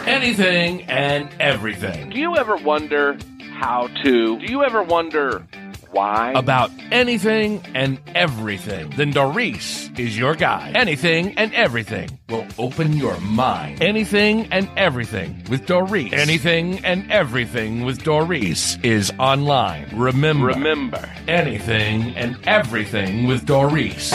anything and everything. Do you ever wonder how to? Do you ever wonder why? About anything and everything. Then Doris is your guide. Anything and everything will open your mind. Anything and everything with Doris. Anything and everything with Doris is online. Remember. Anything and everything with Doris.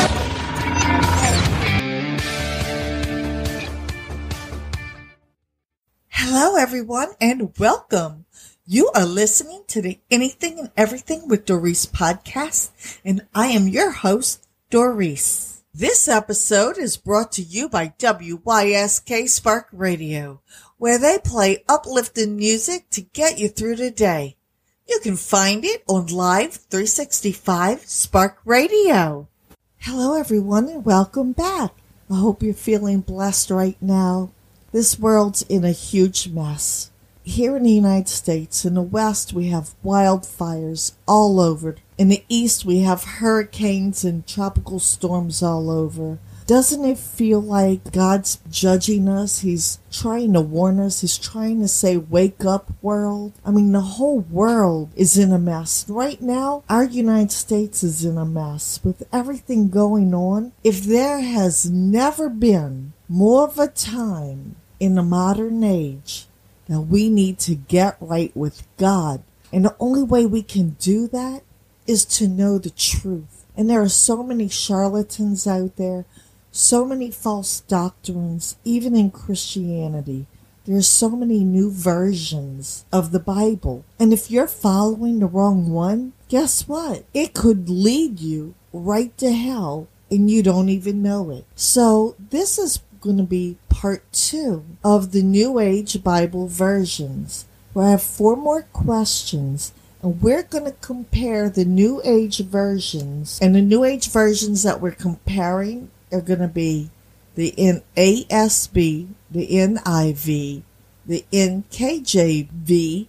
Hello, everyone, and welcome. You are listening to the Anything and Everything with Doris podcast, and I am your host, Doris. This episode is brought to you by WYSK Spark Radio, where they play uplifting music to get you through the day. You can find it on Live 365 Spark Radio. Hello, everyone, and welcome back. I hope you're feeling blessed right now. This world's in a huge mess. Here in the United States, in the West, we have wildfires all over. In the East, we have hurricanes and tropical storms all over. Doesn't it feel like God's judging us? He's trying to warn us. He's trying to say, wake up, world. I mean, the whole world is in a mess. Right now, our United States is in a mess. With everything going on, if there has never been more of a time in the modern age that we need to get right with God. And the only way we can do that is to know the truth. And there are so many charlatans out there, so many false doctrines, even in Christianity. There's so many new versions of the Bible. And if you're following the wrong one, guess what? It could lead you right to hell and you don't even know it. So this is going to be part 2 of the New Age Bible versions, where I have 4 more questions, and we're going to compare the New Age versions. And the New Age versions that we're comparing are going to be the NASB, the NIV, the NKJV,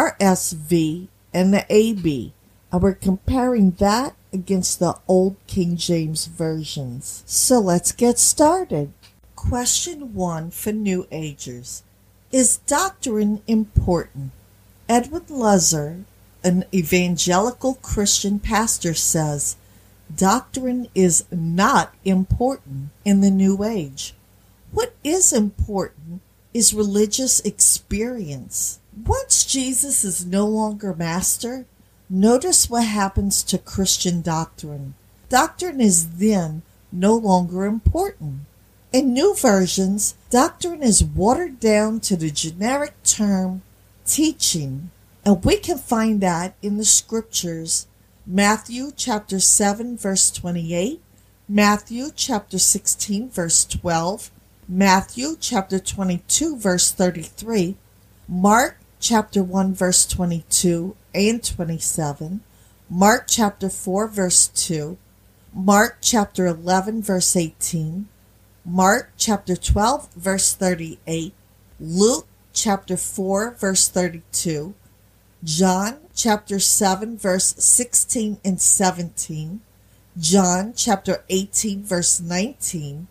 RSV, and the AB. And we're comparing that against the old King James versions. So let's get started. Question 1 for New Agers. Is doctrine important? Edwin Luzzer, an evangelical Christian pastor, says, doctrine is not important in the New Age. What is important is religious experience. Once Jesus is no longer master, notice what happens to Christian doctrine. Doctrine is then no longer important. In new versions, doctrine is watered down to the generic term teaching, and we can find that in the scriptures. Matthew chapter 7 verse 28, Matthew chapter 16 verse 12, Matthew chapter 22 verse 33, Mark chapter 1 verse 22 and 27, Mark chapter 4 verse 2, Mark chapter 11 verse 18, Mark chapter 12 verse 38, Luke chapter 4 verse 32, John chapter 7 verse 16 and 17, John chapter 18 verse 19,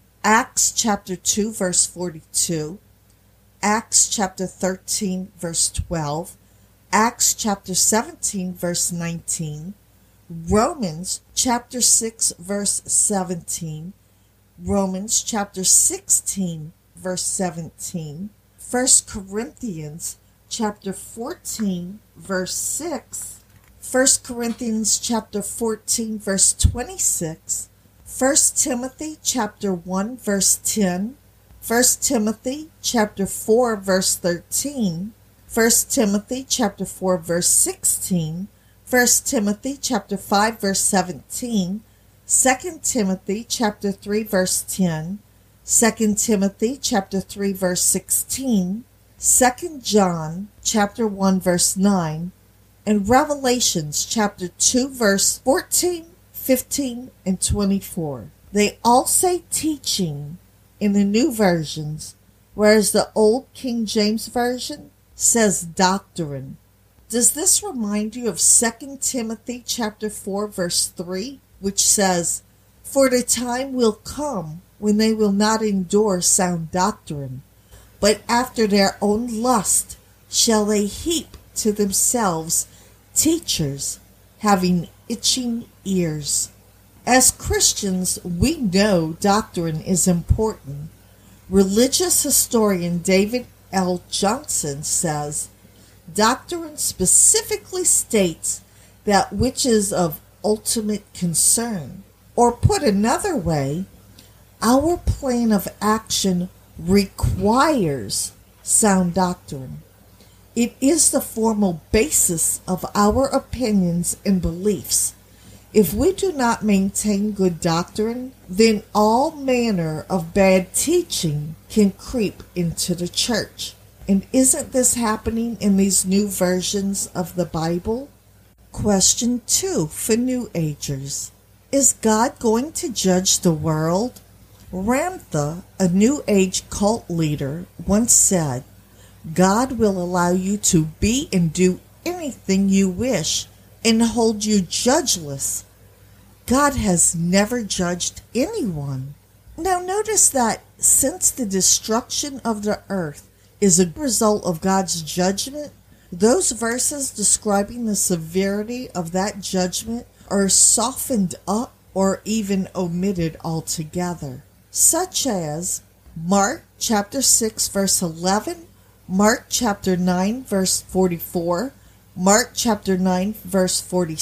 Acts chapter 2 verse 42, Acts chapter 13 verse 12, Acts chapter 17 verse 19, Romans chapter 6 verse 17, Romans chapter 16 verse 17, 1 Corinthians chapter 14 verse 6, 1 Corinthians chapter 14 verse 26, 1 Timothy chapter 1 verse 10, 1 Timothy chapter 4 verse 13, 1 Timothy chapter 4 verse 16, 1 Timothy chapter 5 verse 17, 2 Timothy chapter 3 verse 10, 2 Timothy chapter 3 verse 16, 2 John chapter 1 verse 9, and Revelations chapter 2 verse 14, 15, and 24. They all say teaching in the new versions, whereas the old King James Version says doctrine. Does this remind you of 2 Timothy chapter 4 verse 3? Which says, "For the time will come when they will not endure sound doctrine, but after their own lust shall they heap to themselves teachers having itching ears. As Christians, we know doctrine is important. Religious historian David L. Johnson says, doctrine specifically states that which is of ultimate concern. Or put another way, our plan of action requires sound doctrine. It is the formal basis of our opinions and beliefs. If we do not maintain good doctrine, then all manner of bad teaching can creep into the church. And isn't this happening in these new versions of the Bible? Question 2 for New Agers. Is God going to judge the world? Ramtha, a New Age cult leader, once said, God will allow you to be and do anything you wish and hold you judgeless. God has never judged anyone. Now notice that since the destruction of the earth is a result of God's judgment, those verses describing the severity of that judgment are softened up or even omitted altogether, such as Mark chapter 6 verse 11, Mark chapter 9 verse 44, Mark chapter 9 verse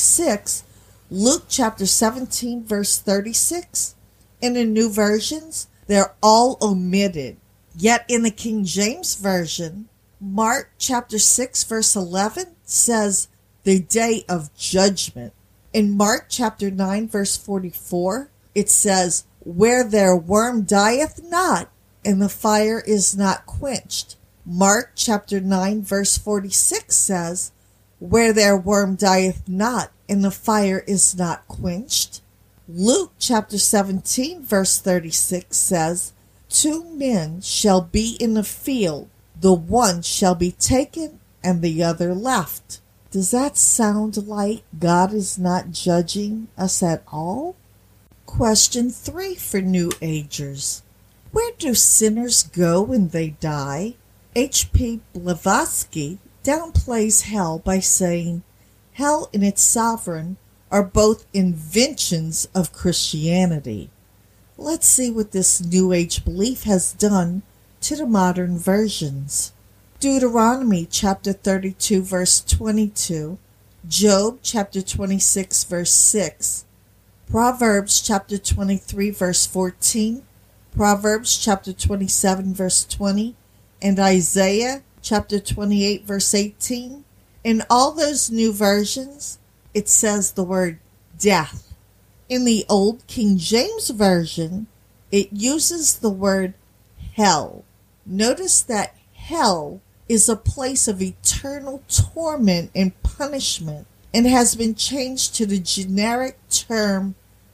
46, Luke chapter 17 verse 36. In the new versions, they're all omitted. Yet in the King James Version, Mark chapter 6 verse 11 says the day of judgment. In Mark chapter 9 verse 44, it says, where their worm dieth not, and the fire is not quenched. Mark chapter 9 verse 46 says, where their worm dieth not, and the fire is not quenched. Luke chapter 17 verse 36 says, 2 men shall be in the field, the one shall be taken and the other left. Does that sound like God is not judging us at all? Question 3 for New Agers. Where do sinners go when they die? H.P. Blavatsky downplays hell by saying, hell and its sovereign are both inventions of Christianity. Let's see what this New Age belief has done to the modern versions. Deuteronomy chapter 32 verse 22, Job chapter 26 verse 6, Proverbs chapter 23 verse 14, Proverbs chapter 27 verse 20, and Isaiah chapter 28 verse 18. In all those new versions, it says the word death. In the old King James Version, it uses the word hell. Notice that hell is a place of eternal torment and punishment and has been changed to the generic term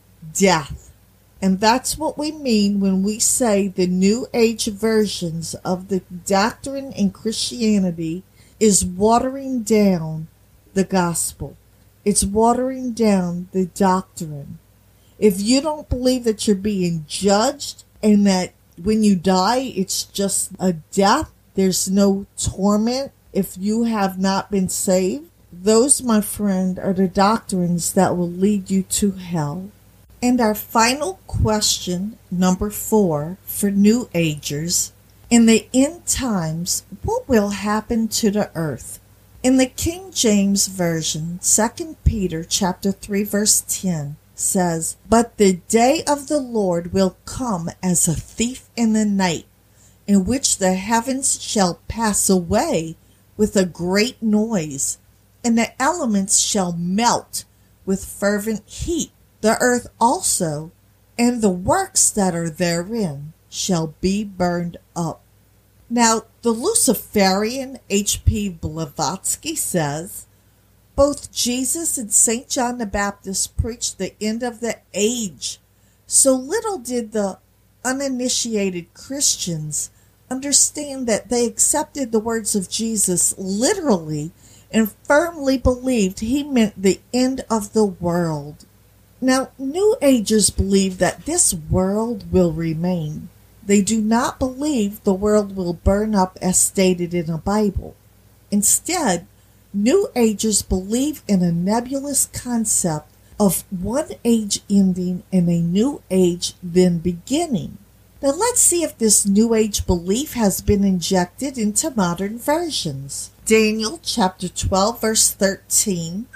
death. And that's what we mean when we say the New Age versions of the doctrine in Christianity is watering down the gospel. It's watering down the doctrine. If you don't believe that you're being judged and that when you die it's just a death, there's no torment if you have not been saved, those, my friend, are the doctrines that will lead you to hell. And our final question, number 4, for New Agers. In the end times, what will happen to the earth? In the King James Version, 2 Peter chapter 3 verse 10 says, but the day of the Lord will come as a thief in the night, in which the heavens shall pass away with a great noise, and the elements shall melt with fervent heat. The earth also, and the works that are therein, shall be burned up. Now, the Luciferian H.P. Blavatsky says, both Jesus and St. John the Baptist preached the end of the age. So little did the uninitiated Christians understand that they accepted the words of Jesus literally and firmly believed he meant the end of the world. Now, New Agers believe that this world will remain. They do not believe the world will burn up as stated in the Bible. Instead, New Agers believe in a nebulous concept of one age ending and a new age then beginning. Now let's see if this New Age belief has been injected into modern versions. Daniel chapter 12 verse 13,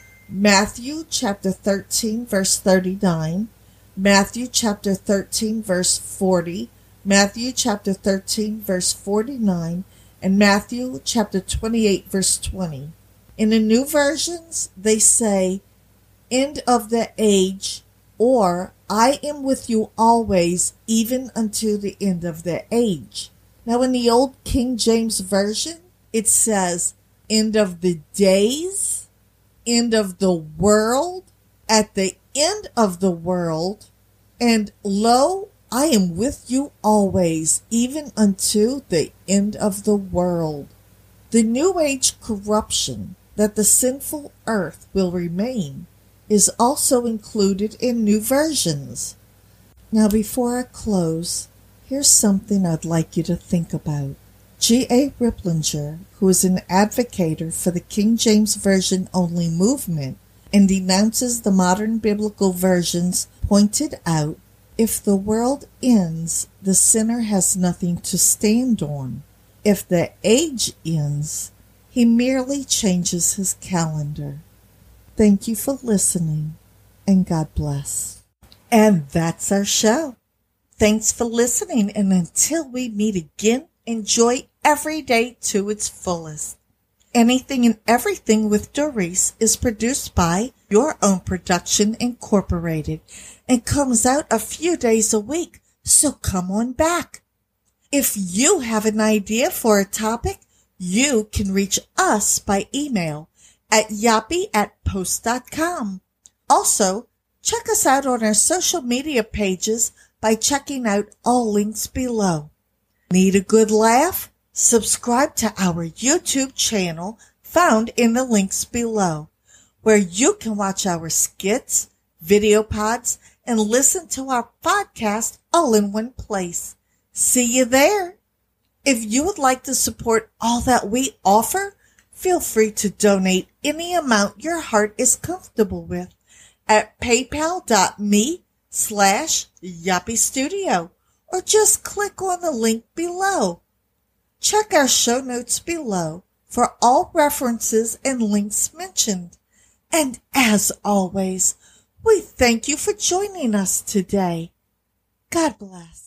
Matthew chapter 13 verse 39, Matthew chapter 13 verse 40, Matthew chapter 13 verse 49, and Matthew chapter 28 verse 20. In the new versions, they say, end of the age, or I am with you always, even unto the end of the age. Now in the old King James Version, it says, end of the days, end of the world, at the end of the world, and lo, I am with you always, even unto the end of the world. The New Age corruption that the sinful earth will remain is also included in new versions. Now before I close, here's something I'd like you to think about. G.A. Riplinger, who is an advocate for the King James Version only movement and denounces the modern biblical versions, pointed out, if the world ends, the sinner has nothing to stand on. If the age ends, he merely changes his calendar. Thank you for listening, and God bless. And that's our show. Thanks for listening, and until we meet again, enjoy every day to its fullest. Anything and Everything with Doris is produced by Your Own Production Incorporated and comes out a few days a week, so come on back. If you have an idea for a topic, you can reach us by email at yappy@post.com. Also, check us out on our social media pages by checking out all links below. Need a good laugh? Subscribe to our YouTube channel found in the links below, where you can watch our skits, video pods, and listen to our podcast all in one place. See you there. If you would like to support all that we offer, feel free to donate any amount your heart is comfortable with at paypal.me/yappystudio, or just click on the link below. Check our show notes below for all references and links mentioned. And as always, we thank you for joining us today. God bless.